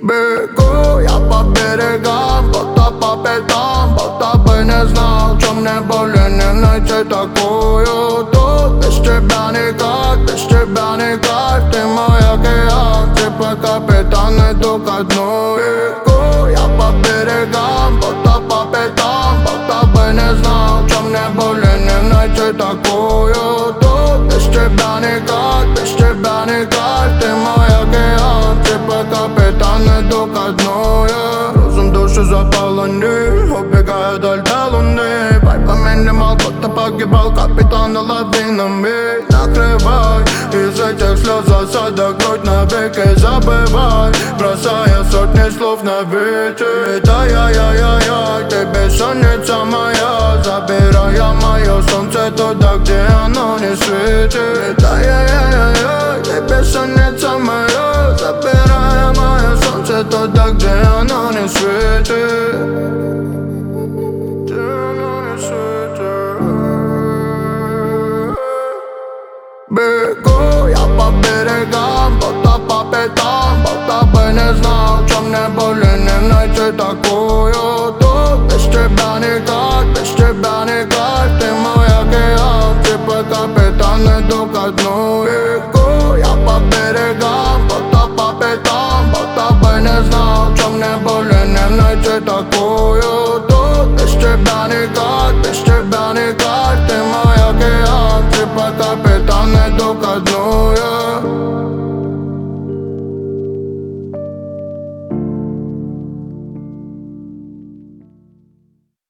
бегу я по берегам, будто по пятам, будто бы не знал, что мне более не найти такую. Тут без тебя никак, без тебя никак. Ты мой океан, типа капитан, иду ко дну. Бегу я по берегам, будто по пятам, будто бы не знал, что мне более не найти такую. Тут без тебя никак, без тебя никак. Ты мой океан, типа капитан, иду ко дну. Розум душу заполонил, убегаю вдаль до луны. Вайба минимал, будто погибал капитан лавинами. Накрывай, из этих слез осадок грудь навеки забывай, бросая сотни слов на ветер. Да я, ты бессонница моя, забирая мое солнце туда, где оно не светит. Да я, ты бессонница моя, забирая мое солнце туда, где оно не светит.